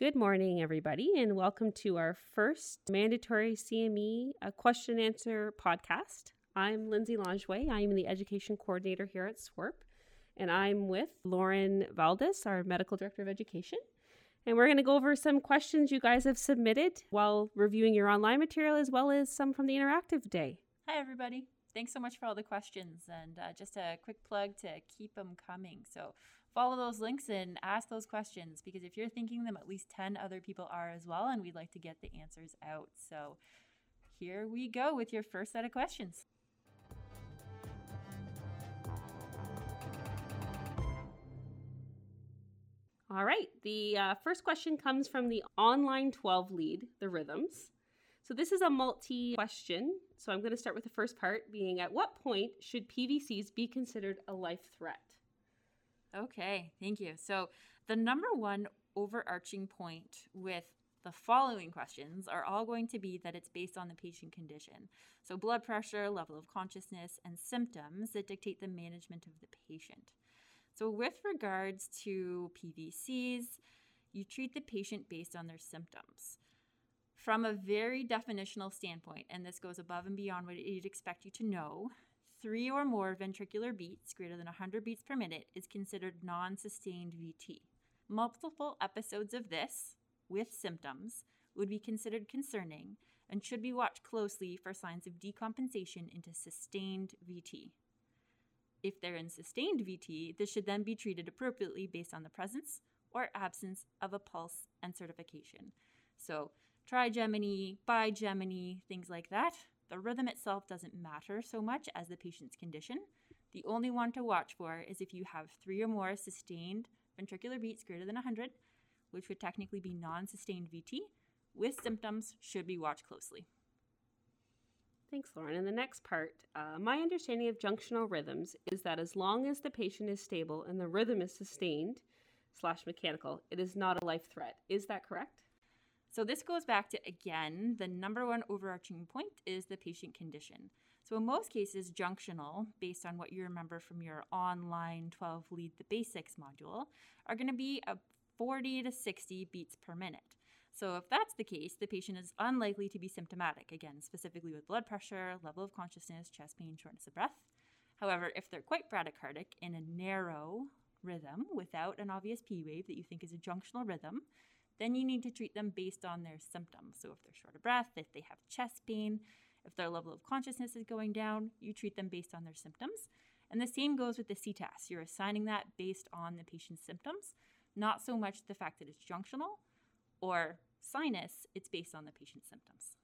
Good morning, everybody, and welcome to our first mandatory CME question and answer podcast. I'm Lindsay Langeway. I am the education coordinator here at SWRP, and I'm with Lauren Valdez, our medical director of education. And we're going to go over some questions you guys have submitted while reviewing your online material, as well as some from the interactive day. Hi, everybody. Thanks so much for all the questions, and just a quick plug to keep them coming. So follow those links and ask those questions, because if you're thinking them, at least 10 other people are as well, and we'd like to get the answers out. So here we go with your first set of questions. All right, the first question comes from the online 12 lead, the rhythms. So this is a multi-question. So I'm going to start with the first part being, at what point should PVCs be considered a life threat? Okay, thank you. So the number one overarching point with the following questions are all going to be that it's based on the patient condition. So blood pressure, level of consciousness, and symptoms that dictate the management of the patient. So with regards to PVCs, you treat the patient based on their symptoms. From a very definitional standpoint, and this goes above and beyond what you'd expect you to know, 3 or more ventricular beats greater than 100 beats per minute is considered non-sustained VT. Multiple episodes of this, with symptoms, would be considered concerning and should be watched closely for signs of decompensation into sustained VT. If they're in sustained VT, this should then be treated appropriately based on the presence or absence of a pulse and certification. So trigeminy, bigeminy, things like that. The rhythm itself doesn't matter so much as the patient's condition. The only one to watch for is if you have 3 or more sustained ventricular beats greater than 100, which would technically be non-sustained VT, with symptoms should be watched closely. Thanks, Lauren. And the next part, my understanding of junctional rhythms is that as long as the patient is stable and the rhythm is sustained / mechanical, it is not a life threat. Is that correct? So this goes back to, again, the number one overarching point is the patient condition. So in most cases, junctional, based on what you remember from your online 12 Lead the Basics module, are going to be 40 to 60 beats per minute. So if that's the case, the patient is unlikely to be symptomatic, again, specifically with blood pressure, level of consciousness, chest pain, shortness of breath. However, if they're quite bradycardic in a narrow rhythm without an obvious P wave that you think is a junctional rhythm, then you need to treat them based on their symptoms. So if they're short of breath, if they have chest pain, if their level of consciousness is going down, you treat them based on their symptoms. And the same goes with the CTAS. You're assigning that based on the patient's symptoms, not so much the fact that it's junctional or sinus, it's based on the patient's symptoms.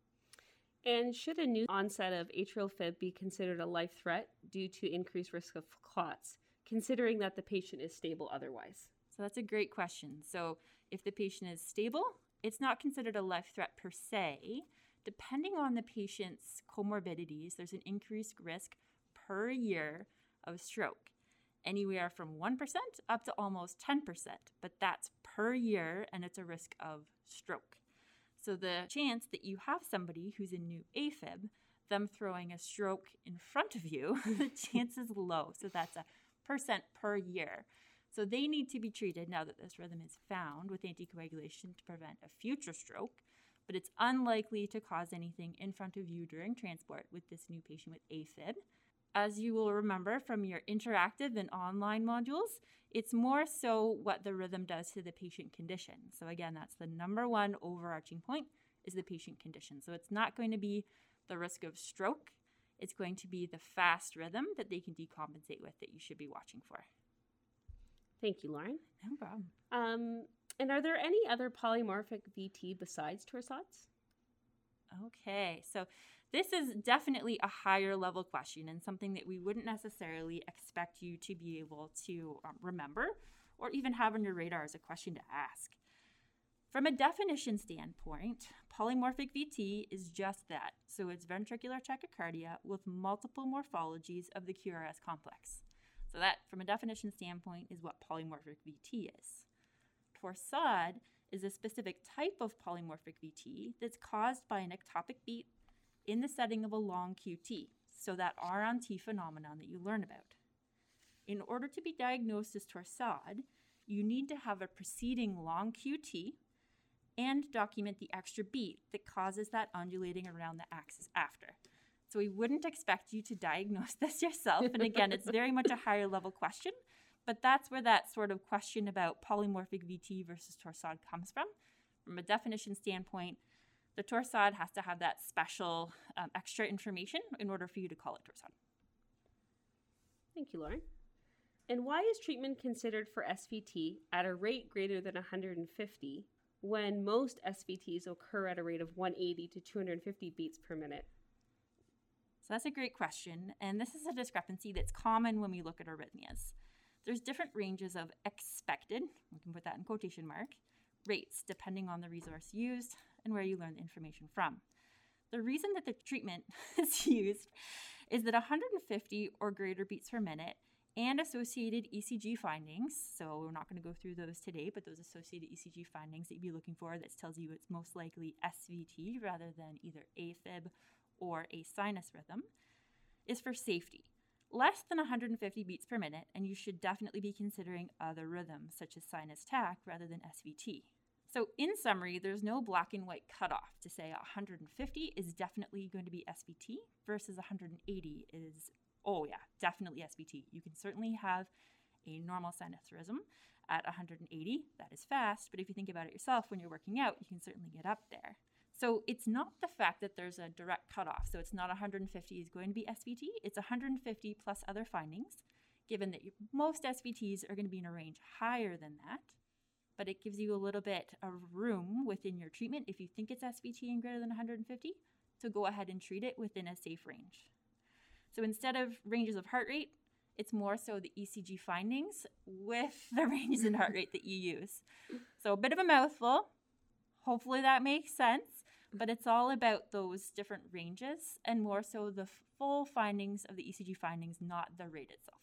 And should a new onset of atrial fib be considered a life threat due to increased risk of clots, considering that the patient is stable otherwise? So that's a great question. So if the patient is stable, it's not considered a life threat per se. Depending on the patient's comorbidities, there's an increased risk per year of stroke, anywhere from 1% up to almost 10%, but that's per year, and it's a risk of stroke. So the chance that you have somebody who's in new AFib, them throwing a stroke in front of you, the chance is low. So that's a % per year. So they need to be treated now that this rhythm is found with anticoagulation to prevent a future stroke, but it's unlikely to cause anything in front of you during transport with this new patient with AFib. As you will remember from your interactive and online modules, it's more so what the rhythm does to the patient condition. So again, that's the number one overarching point is the patient condition. So it's not going to be the risk of stroke. It's going to be the fast rhythm that they can decompensate with that you should be watching for. Thank you, Lauren. No problem. And are there any other polymorphic VT besides Torsades? Okay, so this is definitely a higher level question and something that we wouldn't necessarily expect you to be able to remember or even have on your radar as a question to ask. From a definition standpoint, polymorphic VT is just that. So it's ventricular tachycardia with multiple morphologies of the QRS complex. So that, from a definition standpoint, is what polymorphic VT is. Torsade is a specific type of polymorphic VT that's caused by an ectopic beat in the setting of a long QT, so that R on T phenomenon that you learn about. In order to be diagnosed as torsade, you need to have a preceding long QT and document the extra beat that causes that undulating around the axis after. So we wouldn't expect you to diagnose this yourself. And again, it's very much a higher level question, but that's where that sort of question about polymorphic VT versus torsade comes from. From a definition standpoint, the torsade has to have that special extra information in order for you to call it torsade. Thank you, Lauren. And why is treatment considered for SVT at a rate greater than 150 when most SVTs occur at a rate of 180 to 250 beats per minute? So that's a great question, and this is a discrepancy that's common when we look at arrhythmias. There's different ranges of expected, we can put that in quotation mark, rates depending on the resource used and where you learn the information from. The reason that the treatment is used is that 150 or greater beats per minute and associated ECG findings, so we're not going to go through those today, but those associated ECG findings that you'd be looking for that tells you it's most likely SVT rather than either AFib or a sinus rhythm, is for safety. Less than 150 beats per minute, and you should definitely be considering other rhythms such as sinus tach rather than SVT. So in summary, there's no black and white cutoff to say 150 is definitely going to be SVT versus 180 is, oh yeah, definitely SVT. You can certainly have a normal sinus rhythm at 180. That is fast, but if you think about it yourself, when you're working out, you can certainly get up there. So it's not the fact that there's a direct cutoff. So it's not 150 is going to be SVT. It's 150 plus other findings, given that most SVTs are going to be in a range higher than that. But it gives you a little bit of room within your treatment if you think it's SVT and greater than 150 to go ahead and treat it within a safe range. So instead of ranges of heart rate, it's more so the ECG findings with the ranges in heart rate that you use. So a bit of a mouthful. Hopefully that makes sense. But it's all about those different ranges and more so the full findings of the ECG findings, not the rate itself.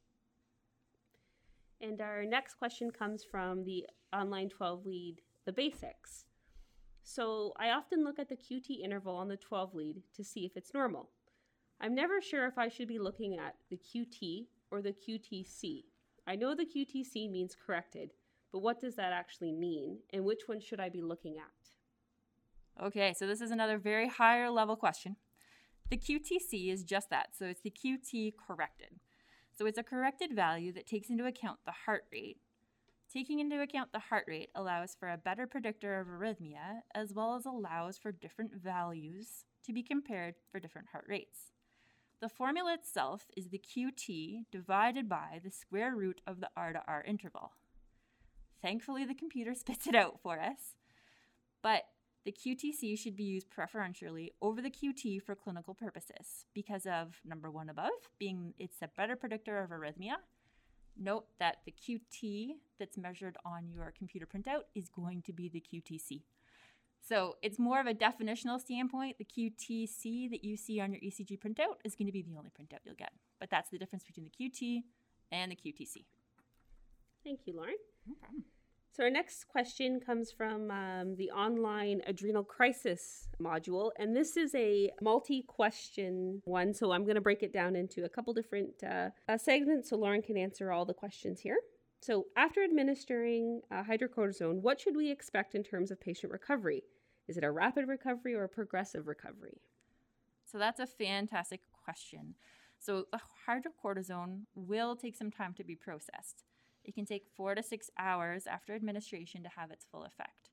And our next question comes from the online 12 lead, the basics. So I often look at the QT interval on the 12 lead to see if it's normal. I'm never sure if I should be looking at the QT or the QTC. I know the QTC means corrected, but what does that actually mean? And which one should I be looking at? Okay, so this is another very higher level question. The QTC is just that. So it's the QT corrected. So it's a corrected value that takes into account the heart rate. Taking into account the heart rate allows for a better predictor of arrhythmia, as well as allows for different values to be compared for different heart rates. The formula itself is the QT divided by the square root of the R to R interval. Thankfully, the computer spits it out for us, but the QTC should be used preferentially over the QT for clinical purposes because of number one above, being it's a better predictor of arrhythmia. Note that the QT that's measured on your computer printout is going to be the QTC. So it's more of a definitional standpoint. The QTC that you see on your ECG printout is going to be the only printout you'll get. But that's the difference between the QT and the QTC. Thank you, Lauren. No problem. So our next question comes from the online adrenal crisis module, and this is a multi-question one, so I'm going to break it down into a couple different segments so Lauren can answer all the questions here. So after administering hydrocortisone, what should we expect in terms of patient recovery? Is it a rapid recovery or a progressive recovery? So that's a fantastic question. So the hydrocortisone will take some time to be processed. It can take 4 to 6 hours after administration to have its full effect.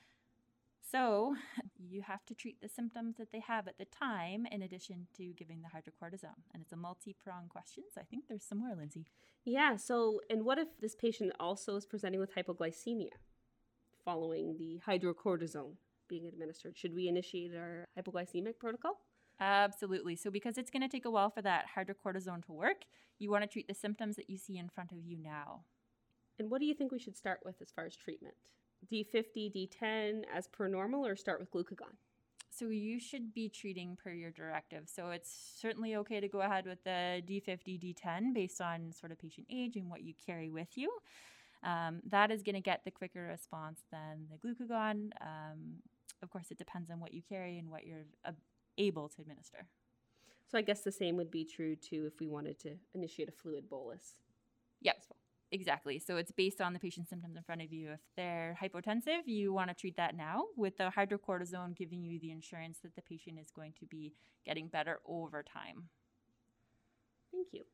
So you have to treat the symptoms that they have at the time in addition to giving the hydrocortisone. And it's a multi-pronged question, so I think there's some more, Lindsay. Yeah, so and what if this patient also is presenting with hypoglycemia following the hydrocortisone being administered? Should we initiate our hypoglycemic protocol? Absolutely. So because it's going to take a while for that hydrocortisone to work, you want to treat the symptoms that you see in front of you now. And what do you think we should start with as far as treatment? D50, D10 as per normal, or start with glucagon? So you should be treating per your directive. So it's certainly okay to go ahead with the D50, D10 based on sort of patient age and what you carry with you. That is going to get the quicker response than the glucagon. Of course, it depends on what you carry and what you're able to administer. So I guess the same would be true too if we wanted to initiate a fluid bolus. Yep. Exactly. So it's based on the patient's symptoms in front of you. If they're hypotensive, you want to treat that now with the hydrocortisone giving you the assurance that the patient is going to be getting better over time. Thank you.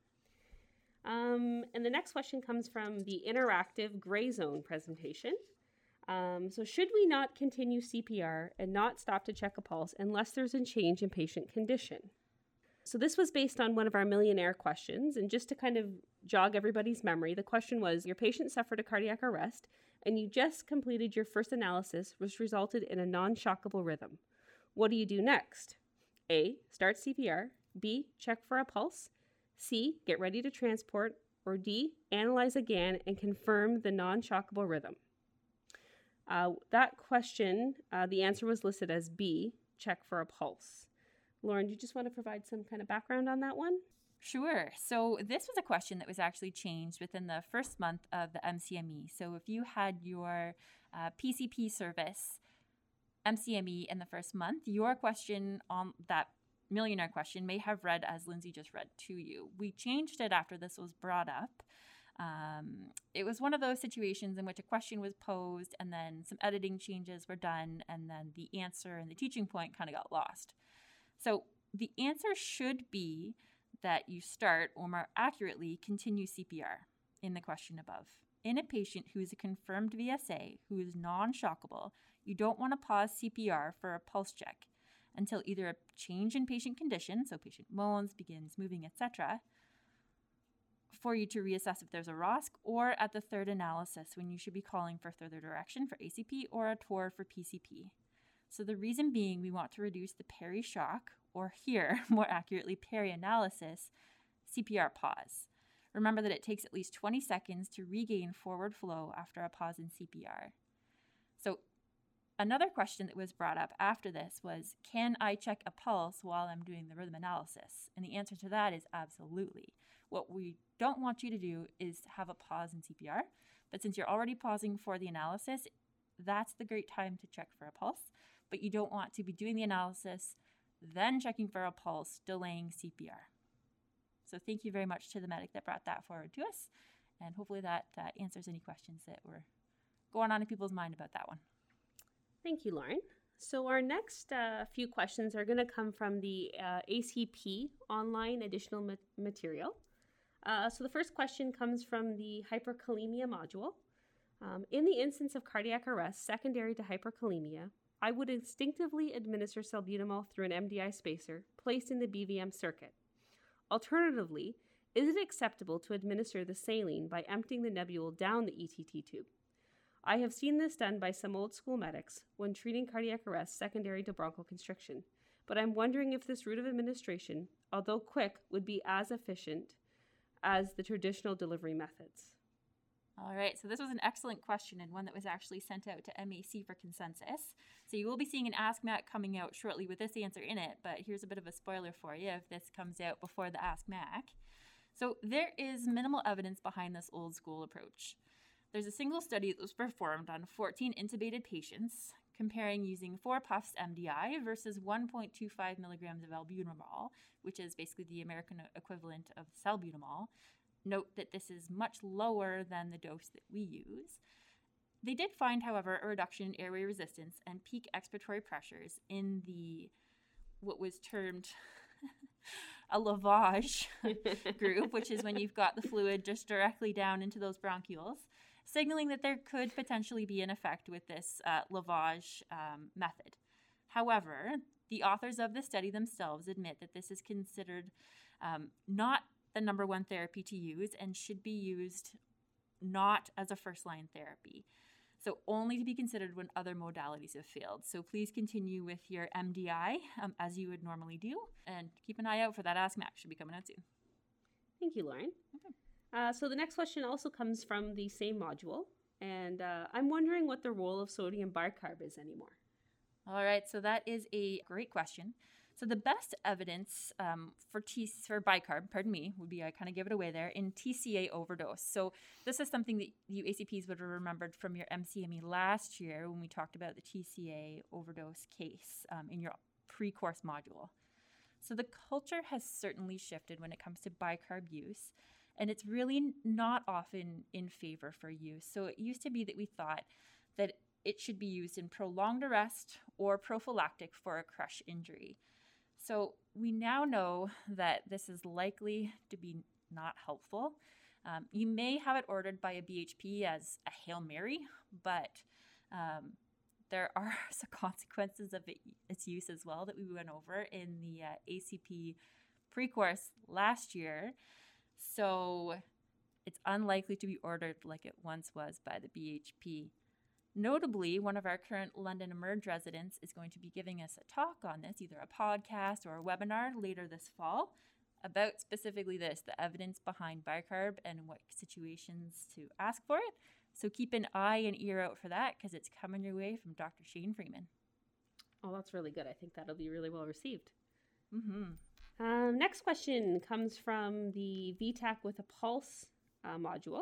And the next question comes from the interactive gray zone presentation. So should we not continue CPR and not stop to check a pulse unless there's a change in patient condition? So this was based on one of our millionaire questions. And just to kind of jog everybody's memory, the question was, your patient suffered a cardiac arrest and you just completed your first analysis, which resulted in a non-shockable rhythm. What do you do next? A, start CPR. B, check for a pulse. C, get ready to transport. Or D, analyze again and confirm the non-shockable rhythm. That question, the answer was listed as B, check for a pulse. Lauren, do you just want to provide some kind of background on that one? Sure. So this was a question that was actually changed within the first month of the MCME. So if you had your PCP service MCME in the first month, your question on that millionaire question may have read as Lindsay just read to you. We changed it after this was brought up. It was one of those situations in which a question was posed and then some editing changes were done and then the answer and the teaching point kind of got lost. So the answer should be that you start, or more accurately, continue CPR in the question above. In a patient who is a confirmed VSA, who is non-shockable, you don't want to pause CPR for a pulse check until either a change in patient condition, so patient moans, begins moving, etc., for you to reassess if there's a ROSC, or at the third analysis when you should be calling for further direction for ACP or a TOR for PCP. So the reason being, we want to reduce the peri-shock, or here, more accurately, peri-analysis CPR pause. Remember that it takes at least 20 seconds to regain forward flow after a pause in CPR. So another question that was brought up after this was, can I check a pulse while I'm doing the rhythm analysis? And the answer to that is absolutely. What we don't want you to do is have a pause in CPR, but since you're already pausing for the analysis, that's the great time to check for a pulse. But you don't want to be doing the analysis, then checking for a pulse, delaying CPR. So thank you very much to the medic that brought that forward to us. And hopefully that answers any questions that were going on in people's mind about that one. Thank you, Lauren. So our next few questions are going to come from the ACP online additional material. So the first question comes from the hyperkalemia module. In the instance of cardiac arrest secondary to hyperkalemia, I would instinctively administer salbutamol through an MDI spacer placed in the BVM circuit. Alternatively, is it acceptable to administer the saline by emptying the nebule down the ETT tube? I have seen this done by some old school medics when treating cardiac arrest secondary to bronchoconstriction, but I'm wondering if this route of administration, although quick, would be as efficient as the traditional delivery methods. All right, so this was an excellent question and one that was actually sent out to MAC for consensus. So you will be seeing an Ask Mac coming out shortly with this answer in it, but here's a bit of a spoiler for you if this comes out before the Ask Mac. So there is minimal evidence behind this old school approach. There's a single study that was performed on 14 intubated patients comparing using 4 puffs MDI versus 1.25 milligrams of albuterol, which is basically the American equivalent of salbutamol. Note that this is much lower than the dose that we use. They did find, however, a reduction in airway resistance and peak expiratory pressures in the, what was termed a lavage group, which is when you've got the fluid just directly down into those bronchioles, signaling that there could potentially be an effect with this lavage method. However, the authors of the study themselves admit that this is considered not the number one therapy to use and should be used not as a first-line therapy. So only to be considered when other modalities have failed. So please continue with your MDI as you would normally do, and keep an eye out for that Ask Mac. Should be coming out soon. Thank you, Lauren. Okay. So the next question also comes from the same module, and I'm wondering what the role of sodium bicarb is anymore. All right, so that is a great question. So the best evidence for bicarb, would be, I kind of give it away there, in TCA overdose. So this is something that you ACPs would have remembered from your MCME last year when we talked about the TCA overdose case in your pre-course module. So the culture has certainly shifted when it comes to bicarb use. and it's really not often in favor for use. So it used to be that we thought that it should be used in prolonged arrest or prophylactic for a crush injury. So we now know that this is likely to be not helpful. You may have it ordered by a BHP as a Hail Mary, but there are some consequences of its use as well that we went over in the ACP pre-course last year. So it's unlikely to be ordered like it once was by the BHP. Notably, one of our current London Emerge residents is going to be giving us a talk on this, either a podcast or a webinar later this fall, about specifically this, the evidence behind bicarb and what situations to ask for it. So keep an eye and ear out for that because it's coming your way from Dr. Shane Freeman. Oh, that's really good. I think that'll be really well received. Mm-hmm. Next question comes from the VTAC with a Pulse module.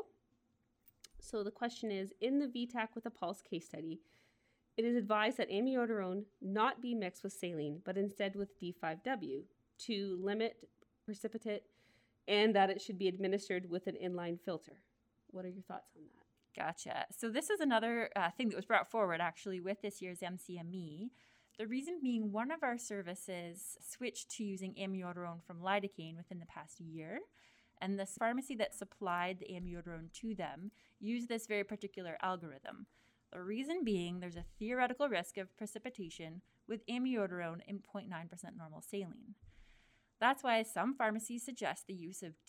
So the question is, in the VTAC with a Pulse case study, it is advised that amiodarone not be mixed with saline, but instead with D5W to limit precipitate, and that it should be administered with an inline filter. What are your thoughts on that? Gotcha. So this is another thing that was brought forward actually with this year's MCME. The reason being one of our services switched to using amiodarone from lidocaine within the past year. And the pharmacy that supplied the amiodarone to them used this very particular algorithm. The reason being there's a theoretical risk of precipitation with amiodarone in 0.9% normal saline. That's why some pharmacies suggest the use of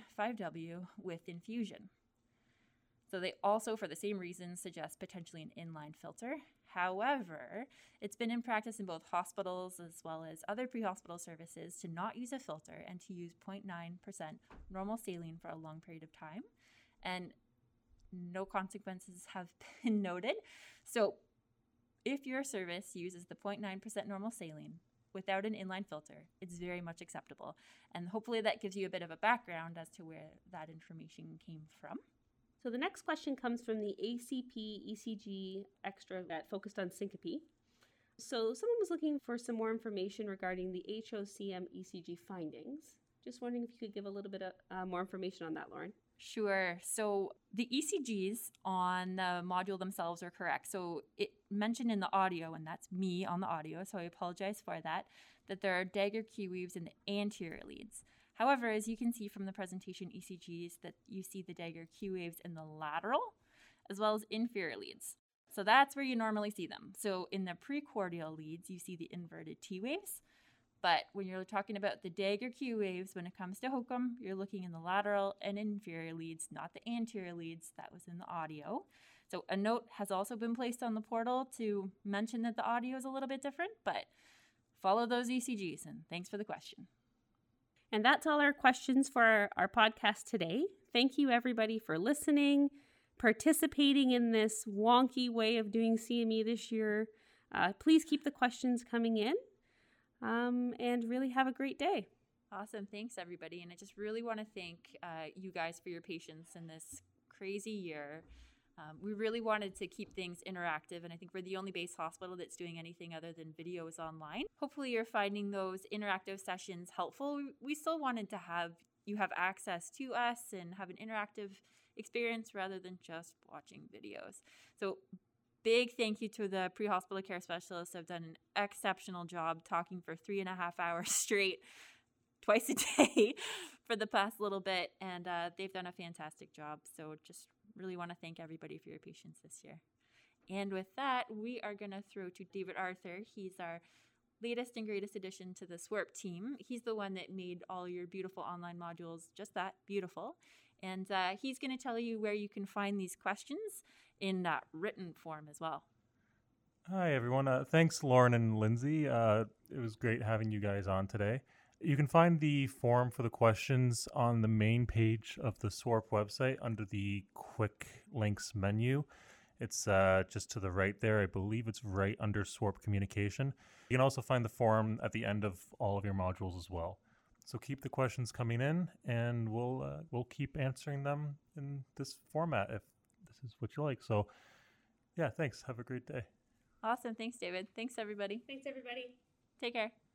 D5W with infusion. So they also, for the same reasons, suggest potentially an inline filter. However, it's been in practice in both hospitals as well as other pre-hospital services to not use a filter and to use 0.9% normal saline for a long period of time. And no consequences have been noted. So if your service uses the 0.9% normal saline without an inline filter, it's very much acceptable. And hopefully that gives you a bit of a background as to where that information came from. So the next question comes from the ACP ECG extra that focused on syncope. So someone was looking for some more information regarding the HOCM ECG findings. Just wondering if you could give a little bit of more information on that, Lauren. Sure. So the ECGs on the module themselves are correct. So it mentioned in the audio, and that's me on the audio, so I apologize for that there are Dagger Q waves in the anterior leads. However, as you can see from the presentation ECGs, that you see the Dagger Q waves in the lateral as well as inferior leads. So that's where you normally see them. So in the precordial leads, you see the inverted T waves. But when you're talking about the Dagger Q waves, when it comes to HOCM, you're looking in the lateral and inferior leads, not the anterior leads. That was in the audio. So a note has also been placed on the portal to mention that the audio is a little bit different, but follow those ECGs, and thanks for the question. And that's all our questions for our podcast today. Thank you, everybody, for listening, participating in this wonky way of doing CME this year. Please keep the questions coming in, and really have a great day. Awesome. Thanks, everybody. And I just really want to thank you guys for your patience in this crazy year. We really wanted to keep things interactive, and I think we're the only base hospital that's doing anything other than videos online. Hopefully you're finding those interactive sessions helpful. We still wanted to have you have access to us and have an interactive experience rather than just watching videos. So big thank you to the pre-hospital care specialists who have done an exceptional job talking for 3.5 hours straight, twice a day for the past little bit, and they've done a fantastic job. So just really want to thank everybody for your patience this year. And with that, we are going to throw to David Arthur. He's our latest and greatest addition to the SWRP team. He's the one that made all your beautiful online modules just that beautiful. And he's going to tell you where you can find these questions in written form as well. Hi, everyone. Thanks, Lauren and Lindsay. It was great having you guys on today. You can find the form for the questions on the main page of the SWRP website under the Quick Links menu. It's just to the right there. I believe it's right under SWRP Communication. You can also find the form at the end of all of your modules as well. So keep the questions coming in, and we'll keep answering them in this format if this is what you like. So, yeah, thanks. Have a great day. Awesome. Thanks, David. Thanks, everybody. Thanks, everybody. Take care.